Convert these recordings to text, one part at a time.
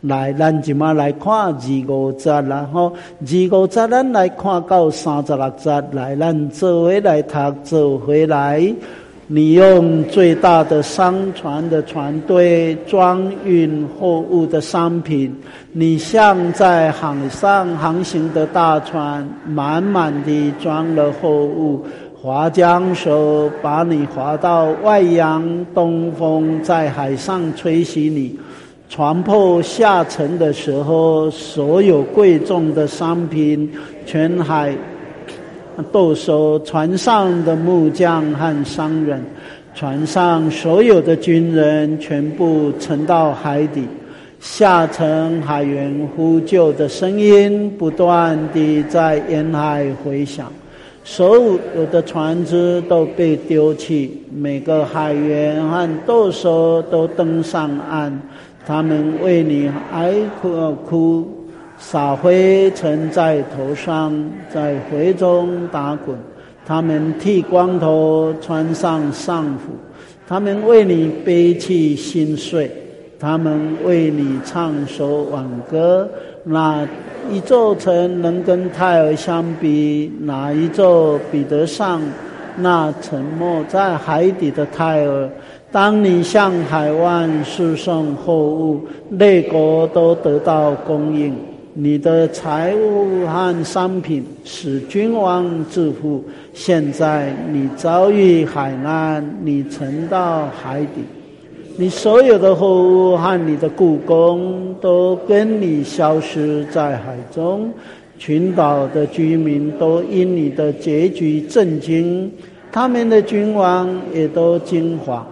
来，咱即马来看25节啦吼，25节咱来看到36节，来，咱做回来读，做回来。你用最大的商船的船队装运货物的商品，你像在海上航行的大船，满满地装了货物。划桨手把你划到外洋，东风在海上吹袭你。船舶下沉的时候，所有贵重的商品全海都收，船上的木匠和商人，船上所有的军人全部沉到海底。下沉海员呼救的声音不断地在沿海回响，所有的船只都被丢弃，每个海员和舵手都登上岸，他们为你哀哭，撒灰尘在头上，在灰中打滚。他们剃光头，穿上上服，他们为你背起心碎，他们为你唱首挽歌。哪一座城能跟泰尔相比？哪一座比得上那沉没在海底的泰尔？当你向海湾输送货物，列国都得到供应。你的财物和商品使君王致富。现在你遭遇海难，你沉到海底，你所有的货物和你的雇工都跟你消失在海中。群岛的居民都因你的结局震惊，他们的君王也都惊惶。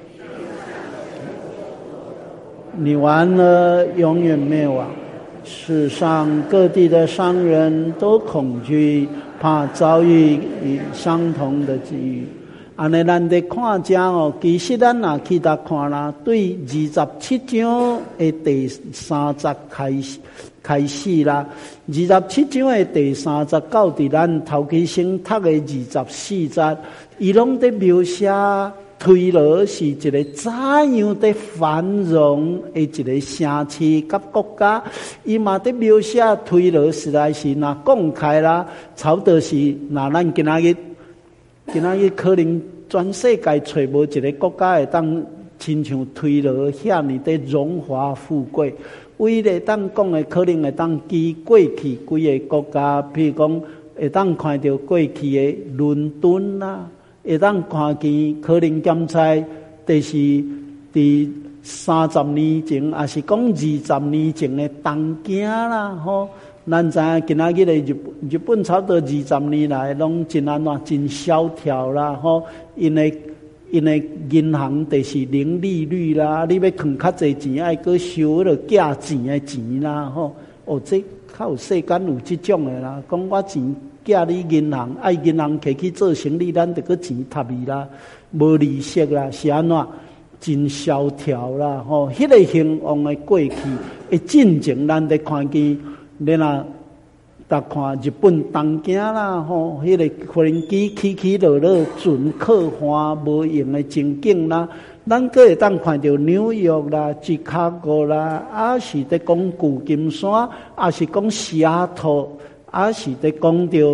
你完了，永远灭亡。世上各地的商人都恐惧，怕遭遇相同的际遇。安尼咱在看这哦，其实咱若去搭看啦，对27章的第3节开始啦，27章的第3节到伫咱头起先读的24节，伊拢在描写推罗是一个怎样的繁荣的一个城市甲国家，伊嘛在描写推罗实在是若讲开啦，差不多是若咱今仔日可能全世界找无一个国家会当亲像推罗遐尼的荣华富贵。唯一会当讲的可能会当记过去几个国家，譬如讲会当看到过去的伦敦啦。会当看见可能检测，就是伫30年前，还是讲20年前的东京啦，吼。咱知影今仔日的日本差不多20年来，拢真安怎真萧条啦，吼。因的银行就是零利率啦，你要藏较济钱，爱搁收迄个假钱的钱啦，吼。哦，这较有世间有这种的啦，讲我钱。寄你银行，爱银行摕去做生意，咱得个钱ทั你啦，无利息啦，是安怎真萧条啦，吼！迄个兴旺的过去的进程，咱得看见。你若搭看日本东京啦，吼，迄个飞机起落落，准客欢无用的情景啦，咱阁会当看到纽约啦、芝加哥啦，啊是在讲旧金山，啊是讲西雅图。啊是在讲到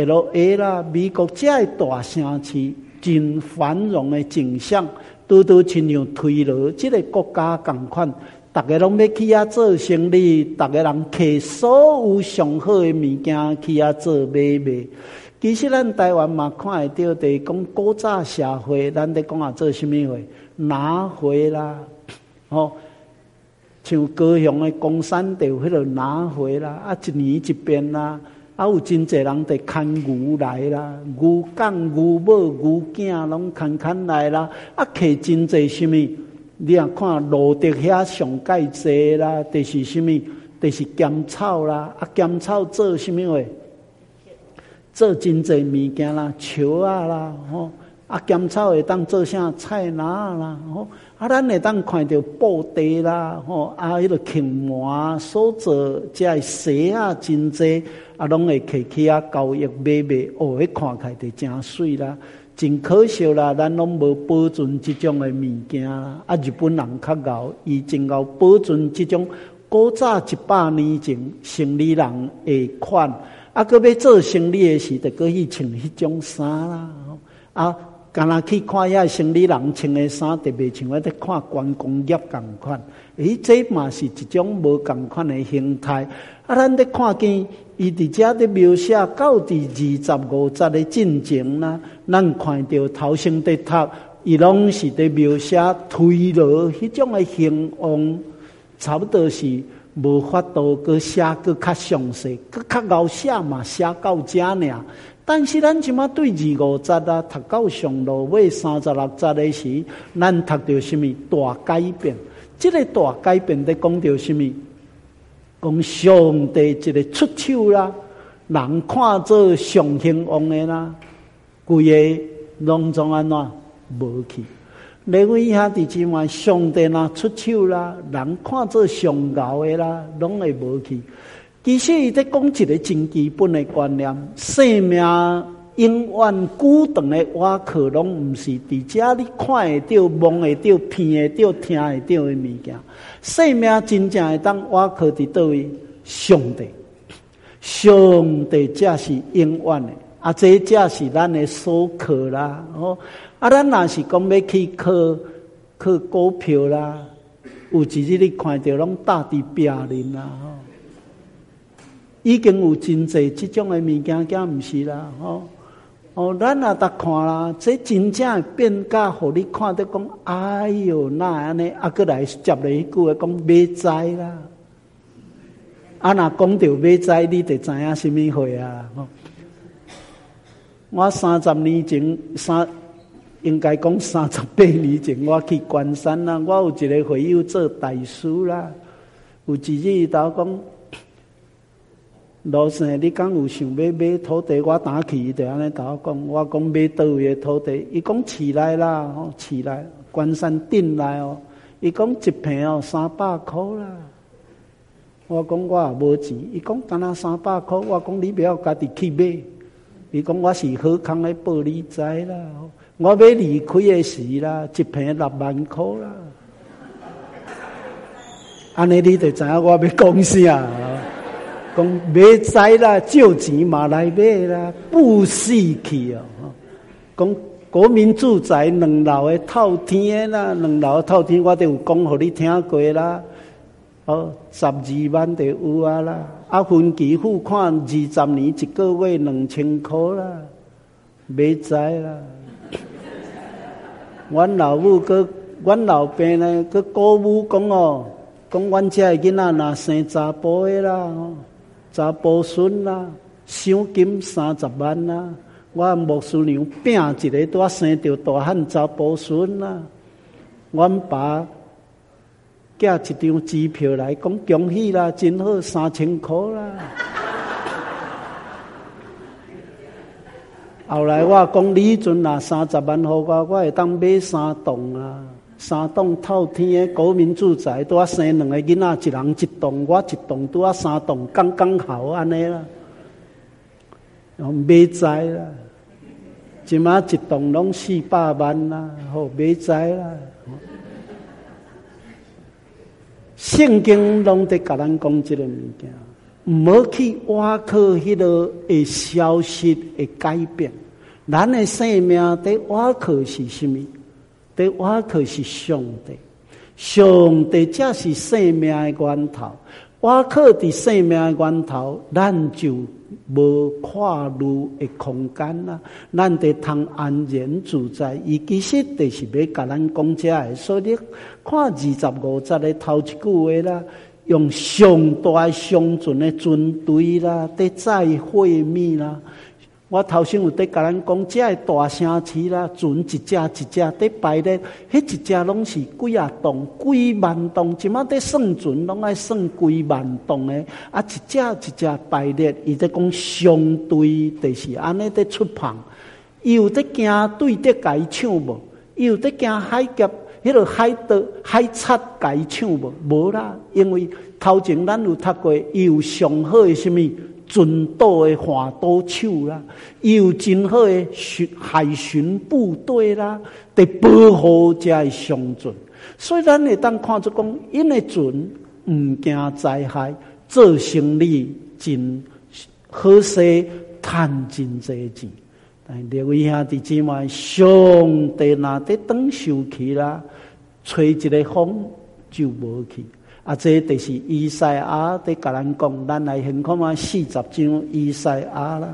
LA 啦，美国这些大城市真繁荣的景象，拄亲像推罗这个国家同款，大家拢要去遐做生意，大家人摕所有上好的物件去遐做买卖。其实咱台湾嘛看会到，就是讲古早社会，咱在讲做什么会拿回啦，吼。像高雄的公山地迄个拿回啦，啊一年一遍啦，啊有真侪人在牵牛来啦，牛港、牛母、牛囝拢牵来啦，啊摕真侪什么？你若看路德遐上介济啦，就是什么？就是甘草啦，啊甘草做什么话？做真侪物件啦，树啊啦，吼。啊，甘草会当做啥菜篮啦，吼！啊，咱会当看到布袋啦，吼！啊，迄个青麻所做，这鞋啊，真济啊，拢会摕去啊交易买卖，哦，迄看起来就真水啦，真可惜啦，咱拢无保存这种的物件啦。啊，日本人较敖，伊真敖保存这种古早100年前生理人的款，佮要做生理的时，就搁去穿迄种衫啦。敢若去看遐生理人穿的衫，特别像咧看观光业共款。这嘛是一种无共款的形态。咱咧看见伊伫遮咧描写到第25节的进程啦，咱看到头先伫读，伊拢是咧描写推落迄种的形容，差不多是无法度搁写搁较详细，搁较后写嘛写到遮尔。但是咱即马对25节啊，读到上落尾36节的时，咱读到什么大改变？这个大改变在讲到什么？讲上帝一个出手啦，人看做上兴旺的啦，规个拢总安怎无去？另外遐弟兄们，上帝若出手啦，人看做上牛的啦，拢会无去。其实伊在讲一个真基本的观念，生命永远久长的瓦壳，拢毋是伫遮你看会到、摸会到、闻会到、听会到的物件。生命真正会当瓦壳伫倒位？上帝，上帝才是永远的。这才是咱的所靠啦。咱若是讲要去靠股票啦，有一日你看到拢搭伫壁面啦。已经有真济这种的物件，敢毋是啦？咱也得看啦，这真正会变甲，互你看得讲，哎哟，那安尼，搁来接了一句话讲买栽啦。若讲到买栽，你就知影什么货啊？我30年前，应该讲38年前，我去关山啦，我有一个会友做大师啦，有一日伊头讲。老师，你敢有想要买土地？我打去，伊就安尼甲我讲。我讲买倒位的土地？伊讲市内啦，市内关山镇内哦。伊讲一坪300块啦。我讲我也无钱。伊讲干那300块？我讲你不要家己去买。伊讲我是好康的报你知啦。我要离开的时啦，一坪6万块啦。安尼你就知影我要讲啥。讲买栽啦，借钱嘛来买啦，不死去哦！讲国民住宅2楼的透天啦，2楼的透天我都有讲互你听过啦。12万就有啊啦，分期付款20年1个月2000块啦，买栽啦。阮老母阮老爸呢，佮鼓舞讲讲阮遮的囡仔若生查甫的啦。查甫孙啦，赏金30万啦，我牧师娘拼一个拄生着大汉查甫孙啦，阮爸寄一张支票来讲恭喜啦，真好3000块啦。后来我讲你迄阵若30万互我会当买3栋啊。3栋透天的国民住宅，拄生2个囡仔，一人一栋，我一栋拄3栋，刚好安尼啦。买栽啦，即马一栋拢400万啦，好买栽啦。圣经拢在甲咱讲这个物件，唔好去挖靠迄个会消失的改变。咱的生命在挖靠是什么？在挖靠是上帝，上帝才是生命的源头。挖靠伫生命的源头，咱就无跨入的空间啦，咱得通安然自在。伊其实就是要甲咱讲这个，所以看25节的头一句话啦，用上大上准的军队啦，在再会面啦。我头先有在甲咱讲，这个大城市啦，船一只一只在排列，迄一只拢是几啊栋、几万栋，即马在算船拢爱算几万栋的，一只一只排列，伊在讲相对，就是安尼在出旁。伊有在惊对敌甲伊抢无？伊有在惊海劫，迄个海贼甲伊抢无？无啦，因为头前咱有读过，伊有上好的什么？军岛的华刀手啦，有真好的海巡部队啦，得保护这上船。所以咱会当看出讲，因的船毋惊灾害，做生意真好势，赚真济钱。但各位兄弟姊妹，上帝若在等受去啦，吹一个风就无去。这就是以赛亚在甲咱讲，咱来先看嘛40章以赛亚啦。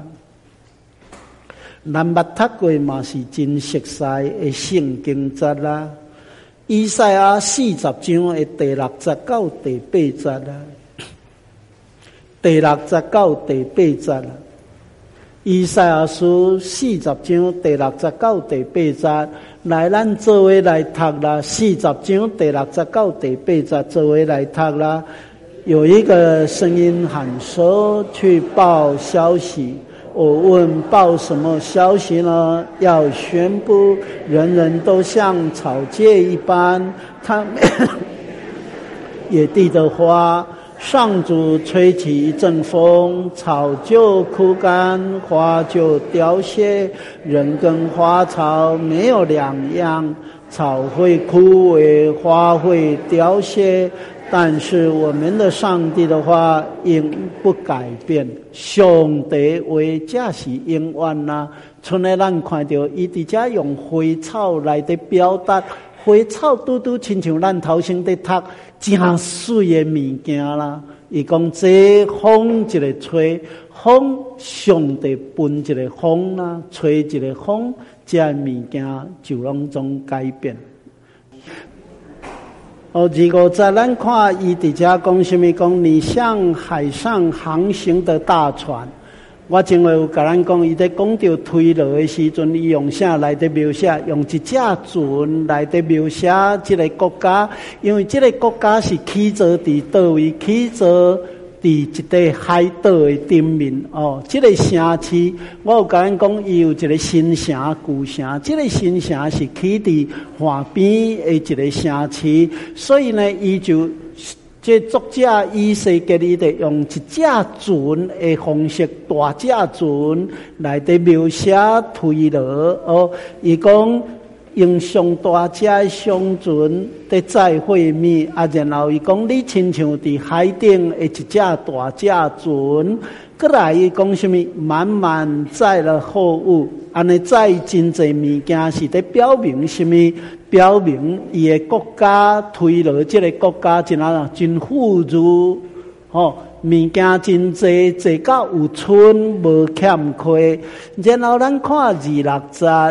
咱捌读过嘛是真熟悉的圣经节啦。以赛亚40章的第6节到第8节啦，第6节到第8节啦。以赛亚书40章第6节到第8节，来咱做伙来读啦。40章第6节到第8节，做伙来读啦。有一个声音喊说：“去报消息。”我问报什么消息呢？要宣布人人都像草芥一般，他们野地的花，上主吹起一阵风，草就枯干，花就凋谢，人跟花草没有两样，草会枯萎，花会凋谢，但是我们的上帝的话永不改变。上帝话这是永远啦。像咧咱看到伊伫遮用花草来伫表达，花草拄拄亲像咱头先伫读真水的物件啦。伊讲这风一个吹，风上帝分一个风啦，吹一个风，这物件就拢总改变。25节咱看伊伫遮讲什么？讲你像海上航行的大船。我前回有甲咱讲，伊在讲到推罗的时阵，伊用啥来伫描写？用一只船来伫描写这个国家，因为这个国家是起坐伫倒位？起坐伫一个海岛的顶面这个城市，我有甲咱讲，伊有一个新城、旧城。这个新城是起伫海边的一个城市，所以呢，伊就这作者以西结伊得用一只船的方式，大只船来伫描写推罗伊讲用上大只的商船在载货物然后伊讲你亲像伫海顶的一只大只船，过来伊讲什么？满满载了货物，安尼载真济物件是在表明什么？表明伊的国家推罗这个国家真富足物件真济，济到有剩无欠亏。然后咱看26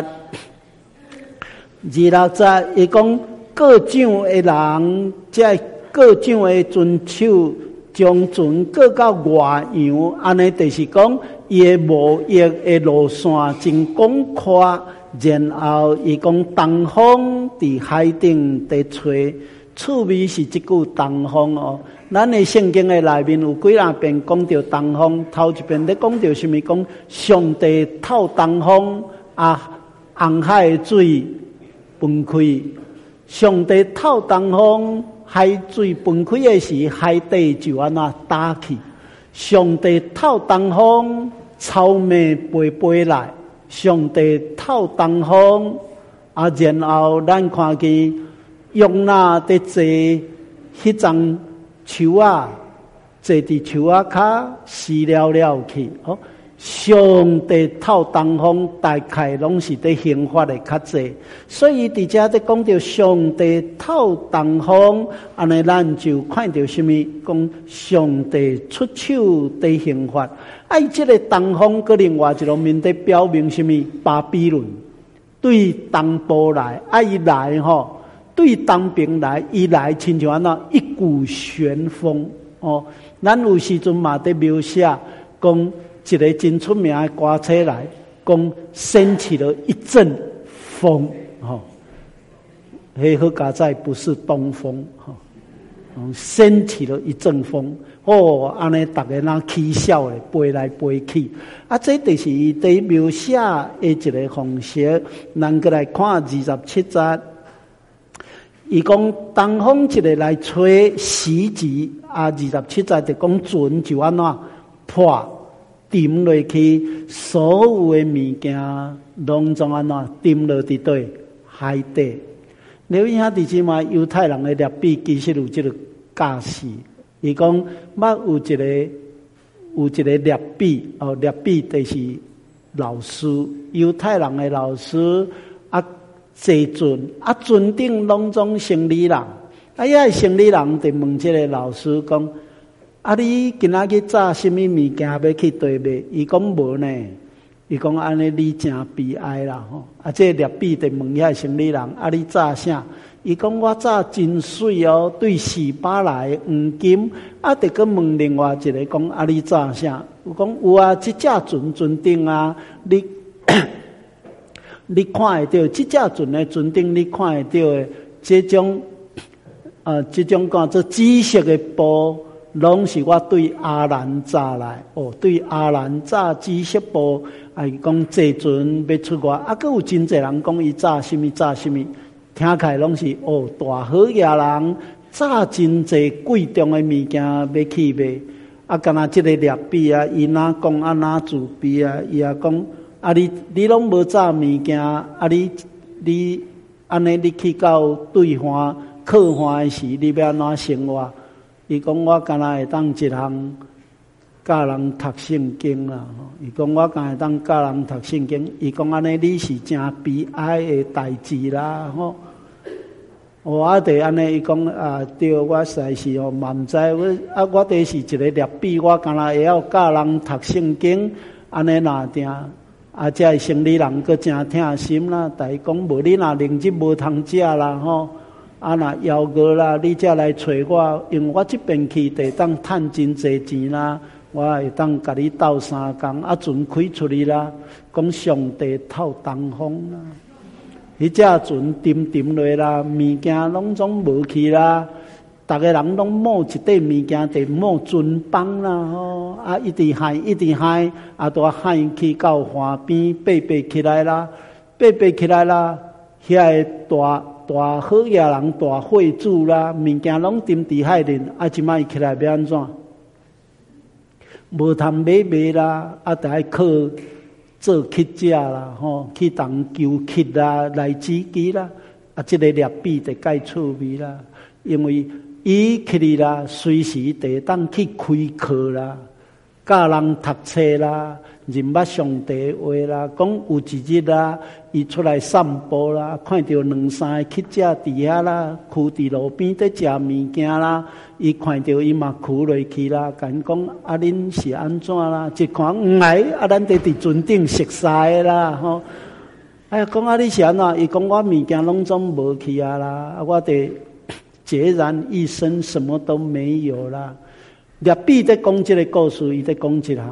节，伊讲各种的人，即各种的船手将船过到外洋，安尼就是讲伊的贸易的路线真广阔。然后伊讲东风伫海顶在吹，趣味是这句东风咱的圣经的内面有几若遍讲到东风，头一遍咧讲到什么？讲上帝透东风红海的水分开，上帝透东风，海水分开的时，海底就安那打起。上帝透东风，草莓飞来。上帝透东风然后咱看见约拿在坐迄张树坐伫树骹死了去上帝透东风，大概拢是在刑罚的较济，所以伫遮在讲到上帝透东风，安尼咱就看到什么？讲上帝出手在刑罚。这个东风个另外一方面在表明什么？巴比伦对东部来，伊来对东边来，伊来亲像安那一股旋风咱有时阵嘛在描写讲。一个真出名的歌车来，讲掀起了一阵风黑好加在不是东风掀起了一阵风安尼大家那起笑的飞来飞去这就是伊在描写的一个方式。咱过来看27节，伊讲东风一个来吹袭击27节就讲船就安怎破。沉落去，所有的物件拢总安怎沉落伫对海底。你兄弟姊妹，犹太人的律比其实有这个教士。伊讲捌有一个列比列比就是老师，犹太人的老师啊，坐船啊，船顶拢总生理人，啊，遐生理人就问这个老师讲：啊，你今仔日炸什么物件要去地卖？伊讲无呢。伊讲安尼你真悲哀啦吼！啊，这列比就问遐生理人：啊，你炸啥？伊讲我炸真水哦，对400来黄金。啊，得个问另外一个讲：啊，你炸啥？有讲有啊，这只船顶啊，你你看会到这只船的船顶，你看会到的这种这种叫做紫色的布。拢是我对阿兰炸来对阿兰炸紫色布，讲坐船要出外，还有真侪人讲伊炸什么，听起来拢是大好野人炸真侪贵重的物件要去卖，敢若这个列比啊，伊哪讲哪自卑啊，伊也讲你拢无炸物件，你安尼你去到对方靠岸的时，你要安怎生活？伊讲我敢若会当一项教人读圣经啦，伊讲我敢会当教人读圣经，伊讲安尼你是真悲哀的代志啦吼。我得安尼，伊讲对，我实在是嘛毋知我得是一个列比，我敢若会晓教人读圣经，安尼若定这生理人佫真疼心啦。但伊讲无你若灵日无通食啦吼。若邀过啦，你才来找我，因为我这边去得当赚真侪钱啦，我会当甲你斗3工，船开出去啦，讲上帝透东风啦，迄只船沉落啦，物件拢总无去啦，逐个人拢摸一块物件，得摸船帮啦吼，一直海，大海去到岸边，爬起来啦，遐个大好野人大会主啦，物件拢沉伫海里，即摆起来要安怎？无通买啦，得爱靠做乞食啦，去当求乞啦，来自己啦，这个列比就介趣味啦，因为伊去啦，随时得当去开课啦，教人读册啦。认捌上帝话啦，讲有一日啦，伊出来散步啦，看到2-3个乞食伫遐啦，跍伫路边在食物件啦，伊看到伊嘛跍落去啦，甲讲恁是安怎啦？一看咱得伫船顶熟悉啦吼。讲你是安怎？伊讲我物件拢总无去啦，我得孑然一身，什么都没有啦。列比在讲这个故事，伊在讲一项。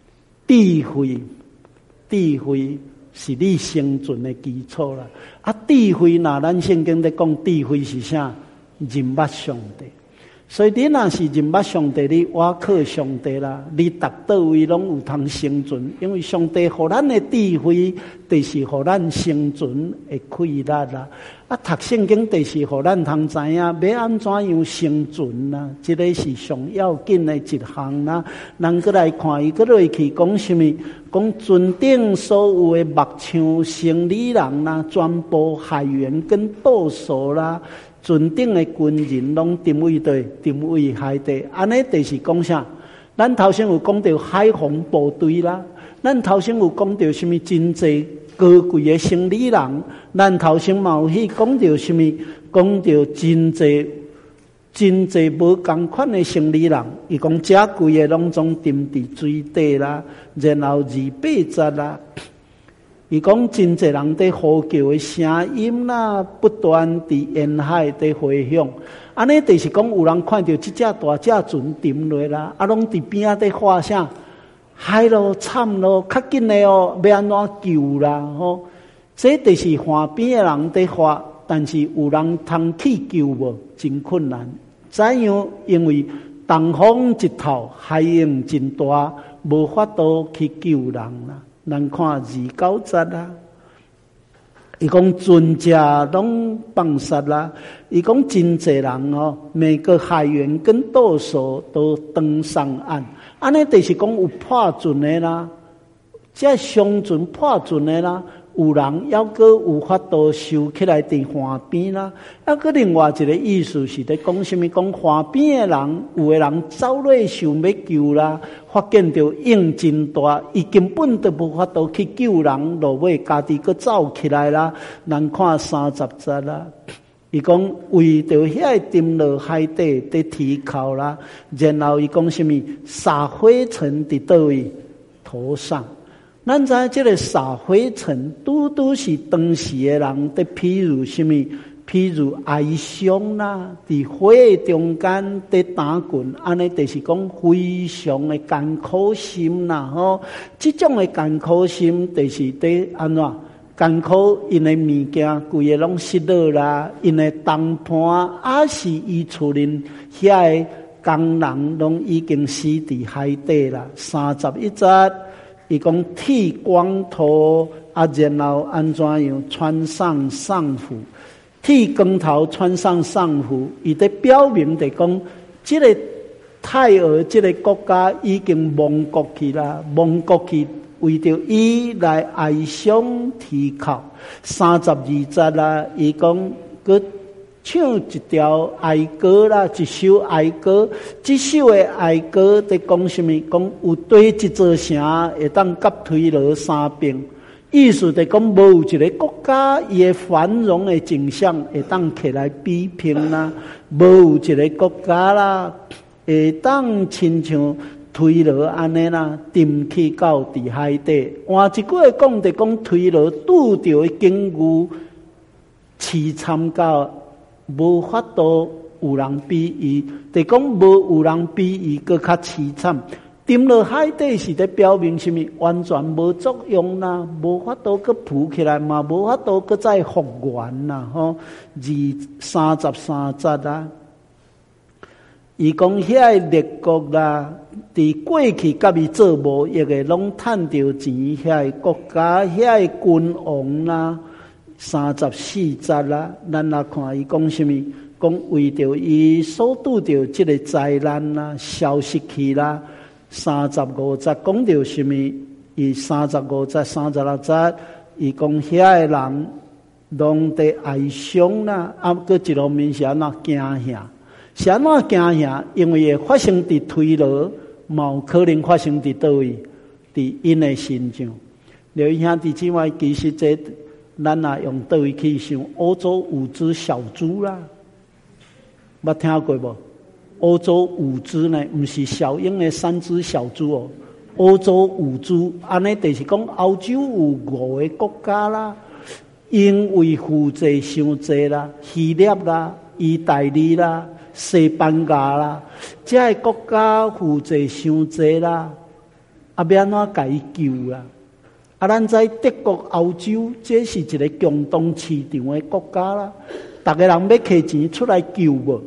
智慧是你生存的基础啦。智慧咱圣经在讲智慧是啥？认捌上帝。所以你若是认捌上帝，你倚靠上帝啦，你达到位拢有通生存，因为上帝互咱的智慧，就是互咱生存的气力啦。读圣经就是互咱通知影要安怎样生存啦，这个是上要紧的一项啦。咱过来看伊过落去讲什么？讲船顶所有的木匠、生理人啦，全部海员跟舵手啦。船顶的军人拢定位海底，安尼就是讲啥？咱头先有讲到海防部队啦，咱头先有讲到什么真济高贵的生理人，咱头先嘛有去讲到什么？讲到真济无同款的生理人，伊讲遮贵的拢总沉伫水底啦，然后280啦。伊讲真侪人在呼叫的声音啦，不断伫沿海在回响。安尼就是讲有人看到这只大只船沉落啦，拢伫边仔在喊啥？海咯，惨咯，较紧的要安怎救啦？这就是岸边的人在喊，但是有人通去救无？真困难。怎样？因为东风一透，海洋真大，无法度去救人啦。咱看29节啦，伊讲船只拢放杀啦，伊讲真济人每个海员跟舵手都登上岸，安尼就是讲有破船的啦，这商船破船的啦， 有人还阁有法度收起来伫岸边啦。还阁另外一个意思是咧讲什么？讲岸边的人，有的人走落想要救啦，发现到应真大，伊根本都无法度去救人，落尾家己阁走起来啦。咱看30节啦。伊讲为着遐沉落海底伫啼哭啦，然后伊讲什么？撒灰尘伫倒位头上。咱知即个撒灰尘，拄拄是当时的人伫譬如什么？譬如哀伤啦，伫火中间伫打滚，安尼就是讲非常的艰苦心啦吼。即种的艰苦心，就是伫安怎？艰苦，因的物件规个拢失落啦，因的东盘也是伊厝人遐个工人拢已经死伫海底啦。31节，伊讲剃光头啊，然后安怎样穿上上服？剃光头穿上上服，伊在表明的讲，这个泰俄这个国家已经亡国去啦，亡国去。为着伊来哀伤啼哭，32节啦，伊讲佮唱一条哀歌啦，一首哀歌，这首的哀歌在讲什么？讲有对一座城会当甲推落3遍，意思在讲无有一个国家伊的繁荣的景象会当起来比拼啦，无有一个国家啦会当亲像。推落安尼啦，沉去到伫海底。换一句话讲，就讲推落拄着的境遇，凄惨到无法度有人比伊，就讲无有人比伊搁较凄惨。沉落海底是在表明什么？完全无作用啦，无法度搁浮起来嘛，无法度搁再复原啦，吼。33节啦。伊讲遐列国啦，伫过去甲伊做无益的，拢趁着钱；遐国家、遐君王啦，34节啦，咱来看伊讲什么？讲为着伊所拄着即个灾难啦，消失去啦。35节讲着什么？伊35节、36节，伊讲遐个人拢伫哀伤啦，啊，搁一路面是安怎惊吓？是安怎惊吓？因为会发生伫推落，嘛有可能发生伫倒位，伫因的身上。刘兄弟姊妹，其实这咱也用倒位去想，欧洲5只小猪啦，捌听过无？欧洲5只呢，不是小鹰的3只小猪哦。欧洲5只，安尼就是讲欧洲有5个国家啦，因为负债伤济啦，希腊啦、意大利啦。西班牙啦，这个国家负债伤济啦，啊，要安怎甲伊救啦？啊，咱知德国、欧洲，这是一个共同市场的国家啦，大家人要摕钱出来救无？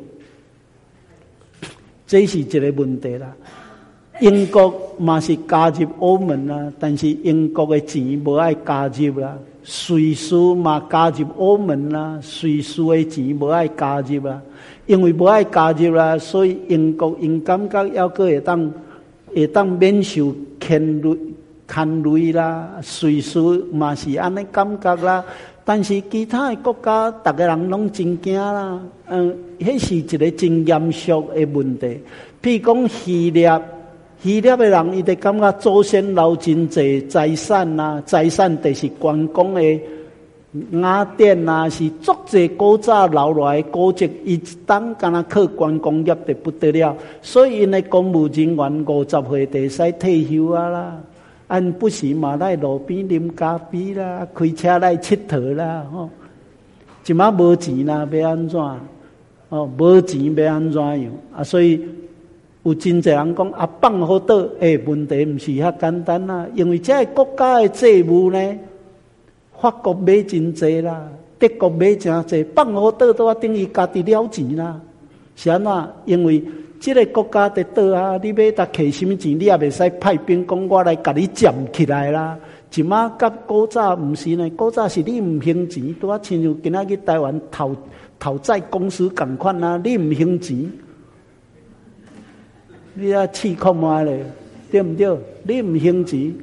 这是一个问题啦。英国嘛是加入欧盟啦，但是英国的钱无爱加入啦。瑞士嘛加入欧盟啦，瑞士的钱无爱加入啦。因为无爱加入啦，所以英国因感觉还阁会当免受牵累啦。瑞士嘛是安尼感觉啦，但是其他的国家，大家人拢真惊啦。迄是一个真严肃的问题。譬如讲希腊的人，伊就感觉祖先留真济财产啦，财产就是观光的。雅典啊，是足济古早留落来古迹，伊一当敢若靠观光业就不得了，所以因的公务人员50岁就使退休啊啦，按不时嘛来路边啉咖啡啦，开车来佚佗啦，吼。即马无钱啦，要安怎？哦，无钱要安怎样？啊，所以有真济人讲啊，放好倒，问题毋是遐简单啦，因为这个国家的债务呢。法国买真济啦，德国买真济，放好倒都啊等于家己了钱啦。是安怎？因为这个国家在倒啊，你要搭摕什么钱，你也袂使派兵讲我来甲你占起来啦。即马甲古早毋是呢，古早是你毋还钱，拄啊亲像今仔去台湾讨债公司共款啊，你毋还钱，你啊气哭嘛咧，对毋对？你毋还钱。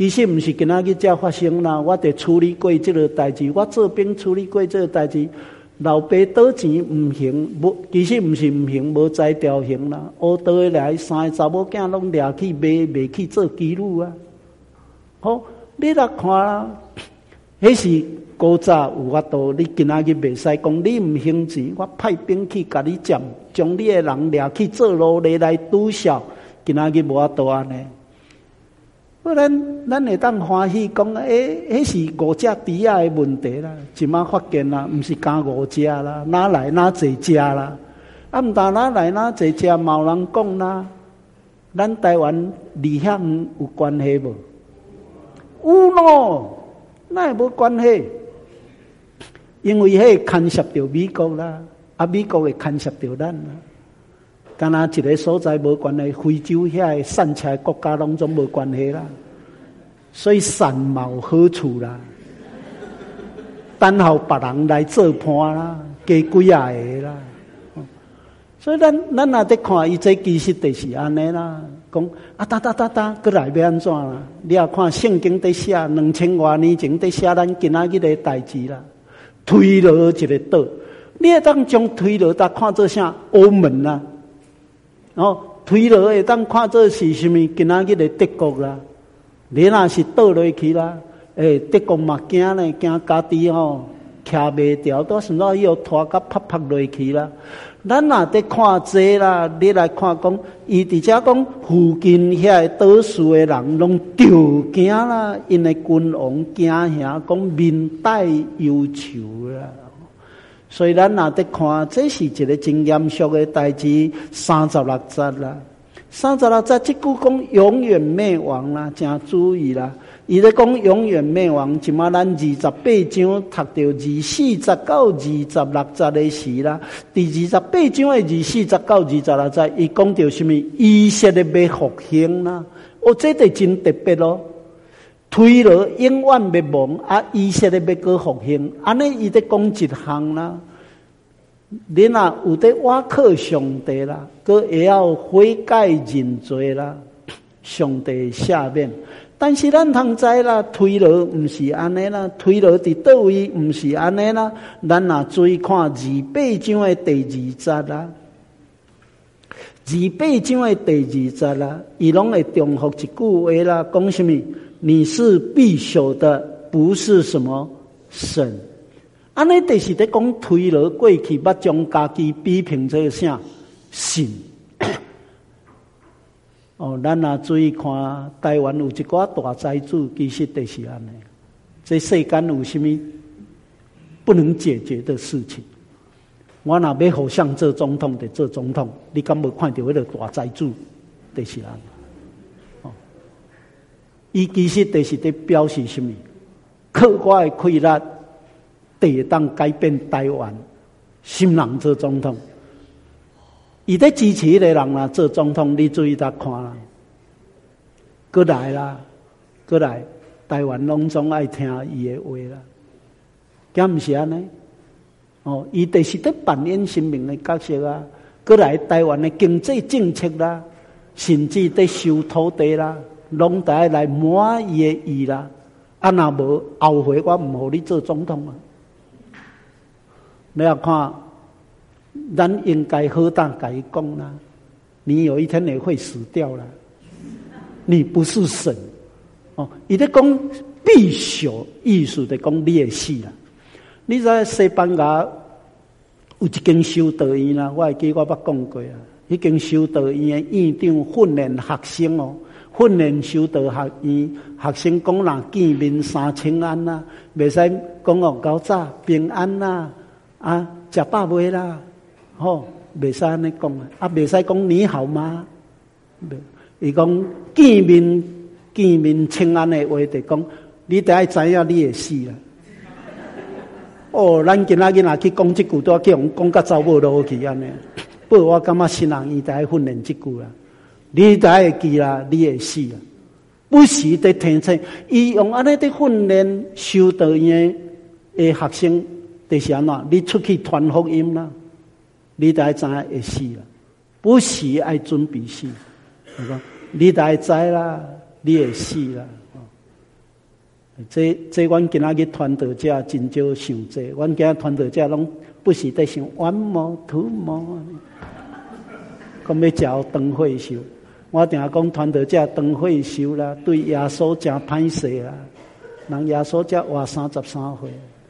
其实不是今仔日才发生啦，我得处理过这个代志，我做兵处理过这个代志。老爸倒钱唔行，其实唔是唔行，无才调行啦。乌倒来三个查某囝拢掠去卖去做妓女啊！好，你来看啦，迄是古早有法度，你今仔日袂使讲你唔行钱，我派兵去甲你占，将你的人掠去做奴隶来赌笑，今仔日无法度安尼。不然，咱会当欢喜讲，迄是五只猪仔的问题啦。即马发现啦，毋是加五只啦，哪来哪济只啦？啊，毋但哪来哪济只，嘛有人讲啦。咱台湾离遐远有关系无？有咯，哪会无关系？因为迄牵涉到美国啦，啊，美国会牵涉到咱啦。敢若一个所在无关系，非洲遐个散起来国家拢总无关系啦，所以散嘛有好处啦，等候别人来做伴啦，加几啊个啦。所以咱也得看伊这其实就是安尼啦，讲啊哒，过来要安怎啦？你也看圣经在写2000多年前在写咱今仔日的代志啦，推落一个岛，你会当将推落搭看做啥？欧盟啦。推落会当看做是什么？今仔日的德国啦，你若是倒落去啦，德国嘛惊咧，惊家己徛袂牢，到时阵又拖甲拍落去啦。咱若得看这啦，你来看讲，伊伫遮讲附近遐岛屿的人拢着惊啦，因为君王惊吓，讲面带忧愁啦。所以咱若得看，这是一个真严肃的代志。36节啦，36节这句讲永远灭亡啦，请注意啦。伊咧讲永远灭亡，即马咱28章读到24节到26节的时啦。第28章的24节到26节，伊讲到什么？以色列要复兴啦。这就真特别咯。推落永远灭亡，啊！以色列要搁复兴，安尼伊在讲一项啦。你若有在倚靠上帝啦，搁会要悔改认罪啦，上帝赦免。但是咱通知啦，推落毋是安尼啦，推落伫倒位毋是安尼啦。咱若注意看28章的第2节啦。28章的第2节啦，伊拢会重复一句话啦，讲什么？你是必朽的，不是什么神。安尼就是在讲推落过去，捌将家己比评做啥神。咱若注意看，台湾有一寡大财主，其实就是安尼。这世间有什么不能解决的事情？我若要互相做总统，就做总统。你敢无看到迄个大财主？就是安尼。伊其实就是在表示什么？靠我的气力，会当改变台湾，新人做总统。伊在支持的人啦，做总统，你注意他看啦。过来啦，过来，台湾拢总爱听伊的话啦。敢毋是安尼？伊就是在扮演生命的角色啊。过来，台湾的经济政策啦，甚至在收土地啦。拢得来满伊的意啦，若无后悔我唔互你做总统啊！你要看，咱应该好当甲伊讲啦，你有一天也会死掉啦，你不是神伊咧讲必朽，意思就讲你会死啦。你知西班牙有一间修道院啦，我会记我捌讲过啊，迄间修道院的院长训练学生训练修道学院学生讲若见面3千安啦，袂使讲较早平安啦，食饱未啦，袂使安尼讲袂使讲你好吗？伊讲见面请安的话，就讲你得爱知影你会死啦。咱今仔日若去讲即句，都要叫人讲甲走无落去安尼。不过我感觉新人伊得爱训练即句啦。你就会记啦，你会死啦！不时在提醒，伊用安尼在训练修道院的学生，就是安怎？你出去传福音啦，你就会知影会死啦。不时爱准备死，你就会知啦，你会死啦。 这阮今仔日传道者真少想这，阮今仔传道者拢不是在想one more two more， 讲要食灯会修。我定讲传道者灯会修啦，对耶稣真歹势啦，人耶稣才活33岁，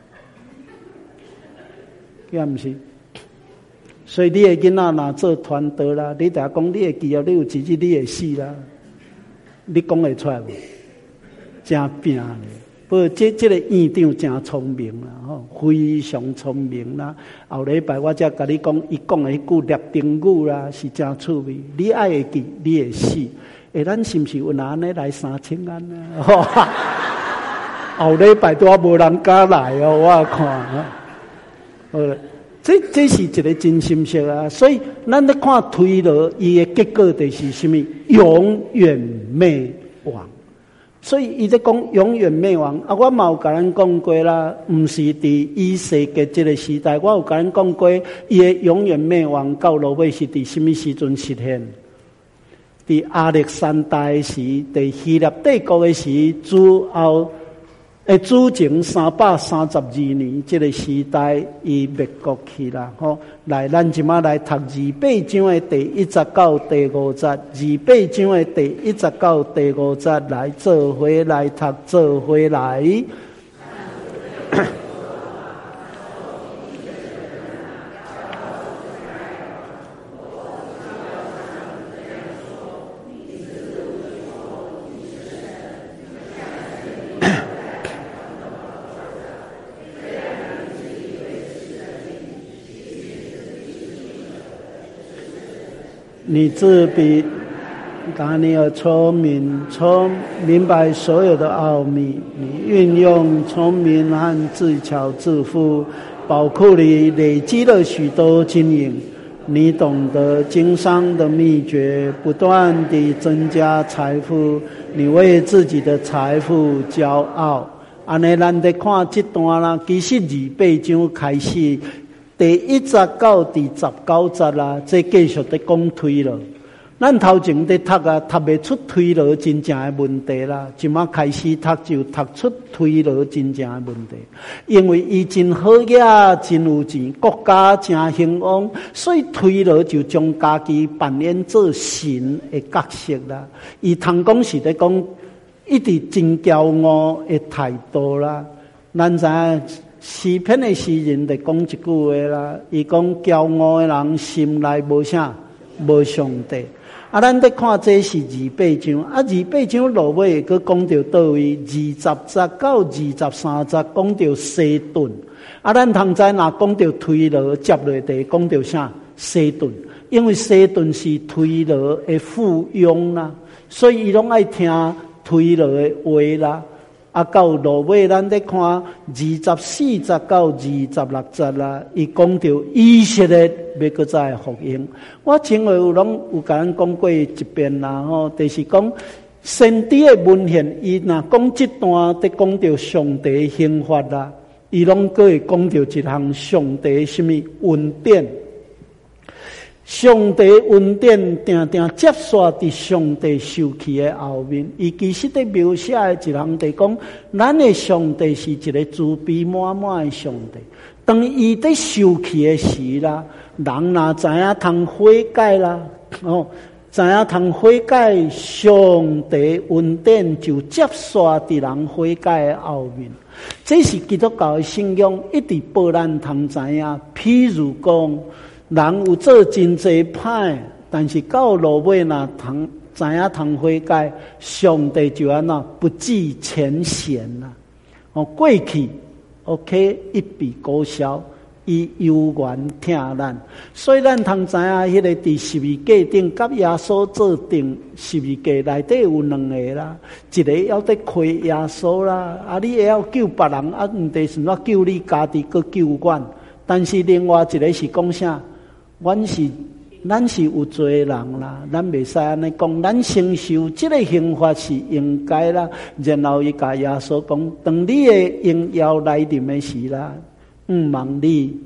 也毋是。所以你的囡仔若做传道啦，你定讲你会记哦，你有一日你会死啦，你讲会出来无？真拼咧！不过这个院长真聪明啦，吼，非常聪明啦。后礼拜我才甲你讲，伊讲的迄句列丁语啦，是真趣味。你爱会记，你会死。咱是毋是有安尼来3000安啊？后礼拜都无人敢来哦，我看。好，这是一个真心色啊。所以咱咧看推罗，伊的结果就是什么？永远灭亡。所以伊在讲永远灭亡啊！我嘛有甲咱讲过啦，毋是伫以世界这个时代，我有甲咱讲过，伊的永远灭亡到落尾是伫什么时阵实现？伫亚历山大的时，伫希腊帝国的时，主前332年，这个时代伊灭国去啦。吼，来，咱即马来读28章的第1节到第5节，28章的第1节到第5节，来做伙来读，做伙来。你自比达尼尔聪明，明白所有的奥秘。你运用聪明和自巧致富，宝库里累积了许多金银。你懂得经商的秘诀，不断地增加财富。你为自己的财富骄傲。安尼，咱在看这段啦，其实28章开始。第1节到第19节啦，这继续在讲推罗。咱头前在读啊，读不出推罗真正的问题啦。今仔开始读就读出推罗真正的问题，因为伊真好野，真有钱，国家真兴旺，所以推罗就将家己扮演做神的角色啦。伊通讲是在讲一直真骄傲的态度啦。咱知影。诗篇的诗人在讲一句话啦，伊讲骄傲的人心内无啥，无上帝。啊，咱在看这是28章，啊28章落尾佫讲到倒位，20节到23节讲到西顿。啊，咱通知若讲到推罗，接落地讲到啥？西顿，因为西顿是推罗的附庸啦，所以伊拢爱听推罗的话啦。啊，到落尾咱在看24节到26节啦，伊讲到以色列要搁再复兴。我前回有拢有甲咱讲过一遍啦，吼，就是讲先知的文献，伊若讲这段在讲到上帝兴发啦，伊拢搁会讲到一项上帝什么恩典。上帝恩典定定接续伫上帝受气的后面，伊其实在描写的一项地讲，咱的上帝是一个慈悲满满的上帝。当伊在受气的时啦，人若知影通悔改啦，知影通悔改，上帝恩典就接续伫人悔改的后面。这是基督教的信仰一直报咱通知影。譬如讲。人有做真济歹，但是到落尾若通知影通悔改，上帝就安那不计前嫌啦。过去 OK 一笔勾销，伊悠然听咱，所以咱通知影迄个伫十字架顶甲耶稣做顶十字架内底有两个啦，一个要得亏耶稣啦，啊你会要救别人，啊毋得是怎救你家己搁救阮，但是另外一个是讲啥？咱是有罪人啦，咱袂使安尼讲，咱承受这个刑罚是应该啦。然后伊甲耶稣讲，当你的荣耀来临的时啦，毋望你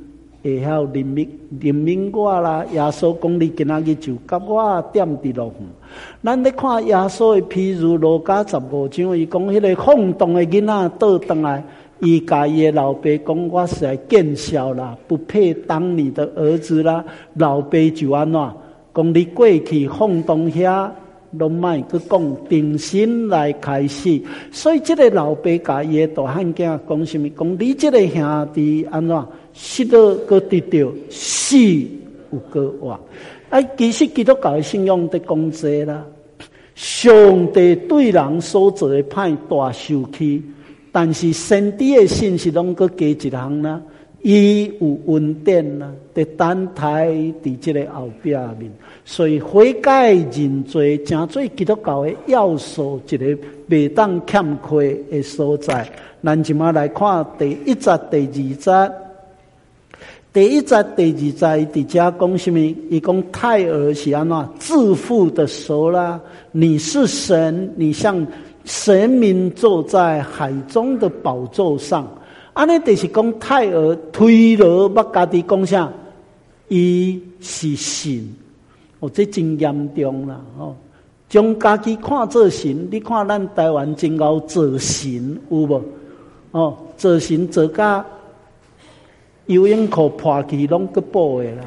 会晓怜悯我啦。耶稣讲你今仔日就甲我点伫落去。咱咧看耶稣的譬如路加15章，伊讲迄个放荡的囡仔倒转来，伊甲伊的老爸讲：我实在见笑啦，不配当你的儿子啦。老爸就安怎讲？你过去放荡遐。拢莫去讲，定心来开始。所以这个老爸甲伊的大汉囝讲什么？讲你这个兄弟安怎失到个得到，死有个活。其实基督教的信仰在讲这啦。上帝对人所做的歹大受气，但是先知的信息拢搁加一项啦。伊有恩典啦，在等待伫这个后壁面，所以悔改认罪，成做基督教的要素，一个袂当欠缺的所在。咱即马来看第1节、第2节。第1节、第2节，伫遮讲什么？伊讲泰尔是安怎自负的手啦？你是神，你像神明坐在海中的宝座上。安尼就是讲泰尔推罗捌家己讲啥？伊是神，这真严重啦！将家己看做神，你看咱台湾真够做神有无？做神做甲游泳裤破去拢去补的啦！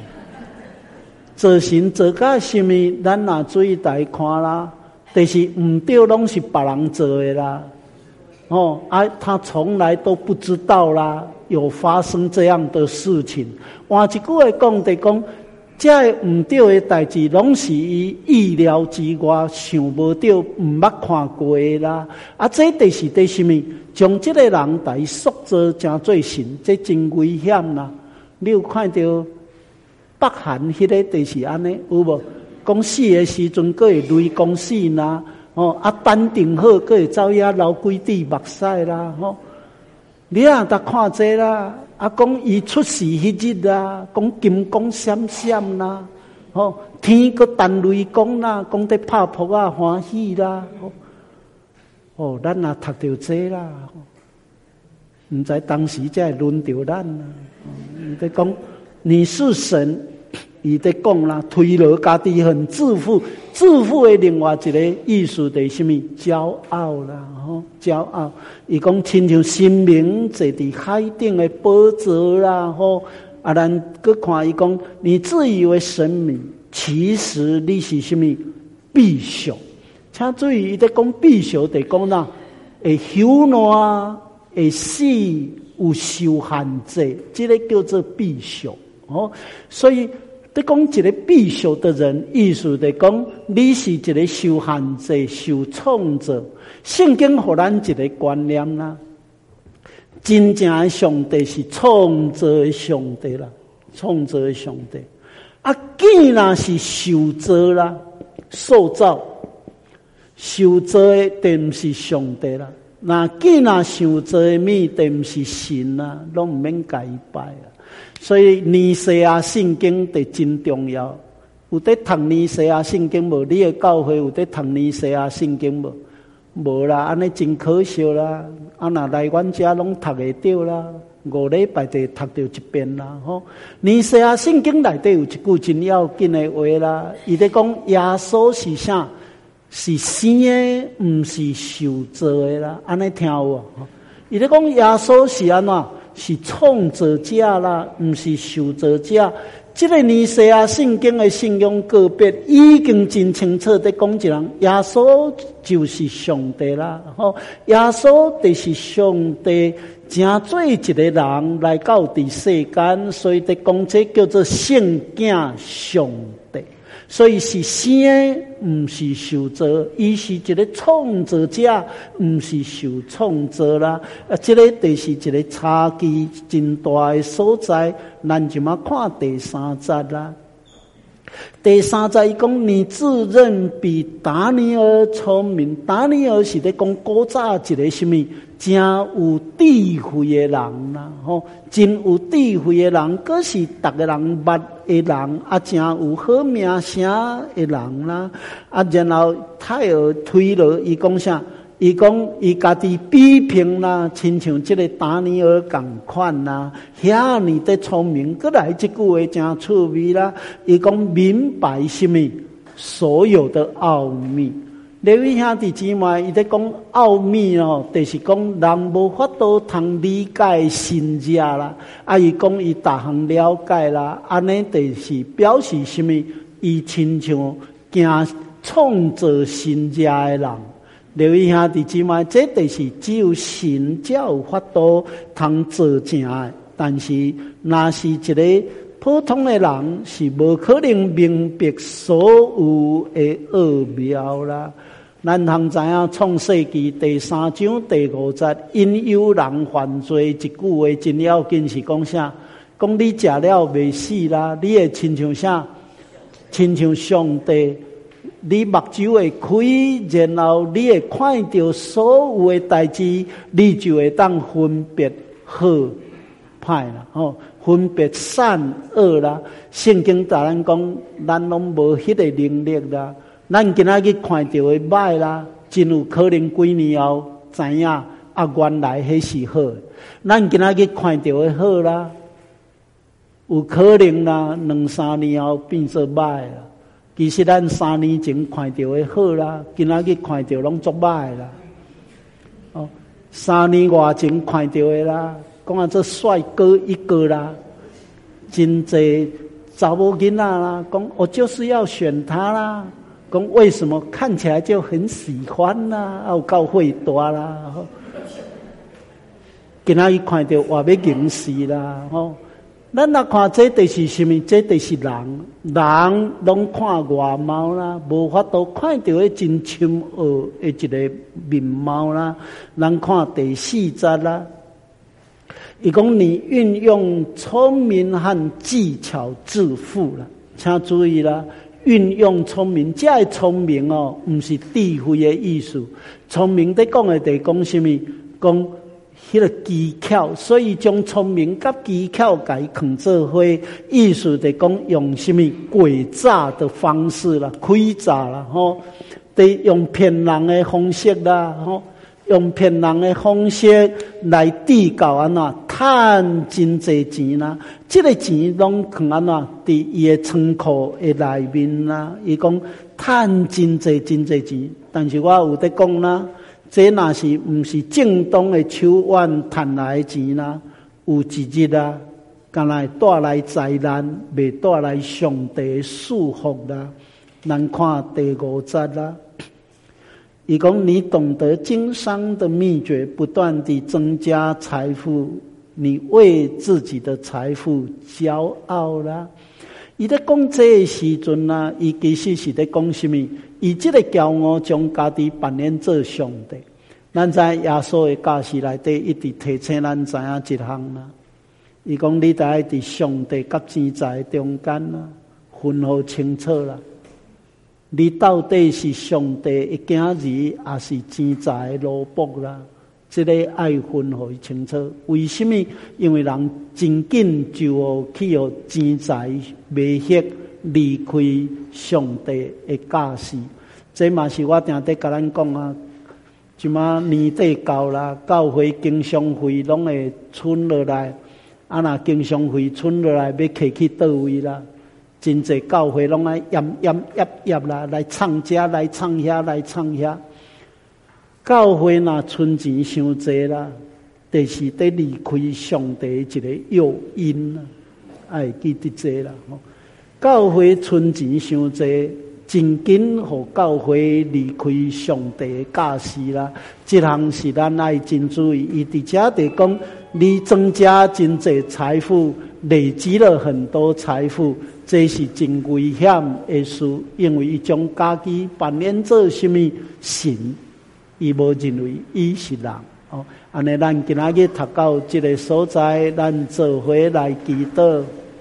做神做甲什么？咱若注意来看啦，就是唔对，拢是别人做的啦。他从来都不知道啦，有发生这样的事情。换一句话讲，就讲这唔对的代志，拢是伊意料之外，想无到，唔捌看过的啦。这就是对什么？将这个人来塑造成做神，这真危险啦！你有看到北韩迄个就是安尼有无？讲死的时阵，佫会雷公死啦。丹顶好，佫会走遐流几滴目屎啦，你啊，得看这啦。讲伊出世迄日啦，讲金光闪闪啦，天佫弹雷公啦，讲得拍扑啊欢喜啦，咱也读到这啦，唔知当时才会轮到咱啦。伊在讲你是神。伊在讲啦，推罗家己很自负，自负的另外一个意思就是什么？骄傲啦，骄傲。伊讲亲像神明坐伫海顶的宝座啦，咱搁看伊讲，你自以为神明，其实你是什么？必朽。请注意，伊在讲必朽，就讲啦，会朽烂，会死，有受限制，这个叫做必朽。所以。你讲一个必朽的人，意思就讲你是一个受限制、受创造。圣经给咱一个观念啦，真正的上帝是创造的上帝啦，创造的上帝。既然是受造啦，塑造，受造的定是上帝啦。那既然受造的物定是神啦，拢唔免改拜啦。所以尼西亚圣经就真重要。有在读尼西亚圣经无？你的教会有在读尼西亚圣经无？无啦，安尼真可惜啦。若来阮遮拢读会到啦，5礼拜就读到一遍啦。尼西亚圣经内底有一句真要紧的话啦，伊在讲耶稣是啥？是生的，唔是受造的啦。安尼听有无？伊在讲耶稣是安怎？是创造者啦，唔是受造者。这个尼西亚圣经的信仰个别已经真清楚地讲一人，耶稣就是上帝啦。耶稣就是上帝成做一个人来到伫世间，所以得讲这叫做圣子上帝。所以是生的，唔是受造，伊是一个创造者，唔是受创造啦。这个就是一个差距真大的所在。咱就嘛看第3节啦。第3节伊讲，你自认比达尼尔聪明。达尼尔是咧讲古早一个什么？真有智慧的人啦，真有智慧的人，可是逐个人捌的人，真有好名声的人啦。然后泰尔推罗伊讲啥？ 伊讲伊家己比拼啦，亲像这个达尼尔同款啦，遐尼的聪明，过来这句话真趣味啦。伊讲明白什么？所有的奥秘。列位兄弟姊妹，伊在讲奥秘哦，就是讲人无法度通理解神者啦。啊，伊讲伊逐项了解啦，安尼就是表示什么？伊亲像行创造神者的人。列位兄弟姊妹，这就是只有神才有法度通做正的。但是，若是一个普通的人，是无可能明白所有的奥妙啦。咱通知影创世纪第3章第5节，因有人犯罪，一句话真要紧是讲啥？讲你食了未死啦，你会亲像啥？亲像上帝，你目睭会开，然后你会看到所有的代志，你就会当分别好歹啦，分别善恶啦。圣经大人讲，咱拢无迄个能力啦。咱今仔日看到的歹啦，真有可能几年后知影啊，原来迄是好的。咱今仔日看到的好啦，有可能啦，2-3年后变做歹啦。其实咱3年前看到的好啦，今仔日看到拢足歹啦。3年外前看到的啦，讲啊这帅哥一个啦，真济查某囡仔啦，讲我就是要选他啦。讲为什么看起来就很喜欢啦？有够会大啦！今仔日看到话要凝视啦，咱若看这就是什么？这就是人，人拢看外貌啦，无法度看到迄真深奥的一个面貌啦。咱看第4节啦，伊讲你运用聪明和技巧致富啦，请注意啦。运用聪明，这个聪明哦，不是智慧的意思。聪明在讲的是讲什么？讲迄个技巧，所以将聪明甲技巧甲伊放做伙，意思就讲用什么诡诈的方式啦，诡诈啦，得用骗人的方式啦，用骗人的方式来抵搞安怎赚真济钱啦，这个钱拢放安怎伫伊的仓库的内面啦。伊讲赚真济真济钱，但是我有在讲啦，这若是毋是正当的手腕赚来的钱啦，有一日啊，敢若会带来灾难，未带来上帝的祝福啦。咱看第5节啦。伊讲你懂得经商的秘诀，不断地增加财富，你为自己的财富骄傲啦。伊在讲这个时阵啊，伊其实是在讲什么？伊这个骄傲将家己扮演做上帝。咱在耶稣的教示内底一直提醒咱知影一项啦。伊讲你得伫上帝甲钱财中间啦，分好清楚啦。你到底是上帝的囝儿，还是钱财的奴仆啦？这个爱分互清楚。为什么？因为人真紧就去互钱财迷惑，离开上帝的教示。这嘛是我定得甲咱讲啊。即马年底到啦，教会经常会拢会存落来，啊若经常会存落来，要摕去倒位啦？真济教会拢来业啦，来唱遮，来唱遐，来唱遐。教会若存钱伤济啦，就是得离开上帝一个诱因啦，爱记得这啦。教会存钱伤济，真紧互教会离开上帝的教示啦。这项是咱爱真注意。伊伫遮地讲，你增加真济财富，累积了很多财富。这是真危险的事，因为伊将家己扮演做什么神，伊无认为伊是人。安尼咱今仔日读到这个所在，咱做伙来祈祷。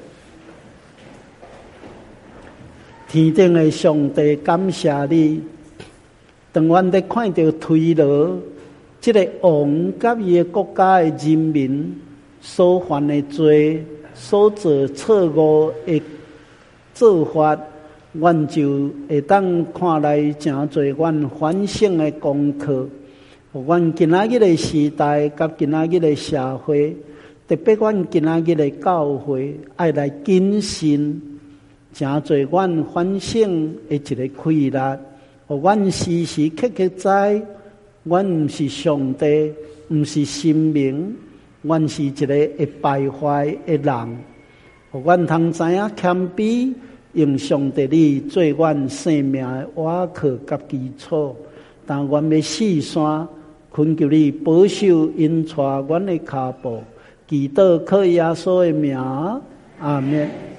天顶的上帝，感谢你，当阮在看到推罗这个王甲伊的国家的人民所犯的罪，所做错误的做法，阮就会当看来诚侪阮反省的功课。 互阮今仔日的时代，甲今仔日的社会，特别阮今仔日的教会，爱来谨慎，诚侪阮反省的一个气力，互阮时时刻刻知，阮毋是上帝，毋是神明，阮是一个会败坏的人。互阮通知影谦卑，用上帝你做阮生命的瓦靠甲基础。但阮要四山，恳求你保守引带阮的脚步，祈祷靠耶稣的名，阿们。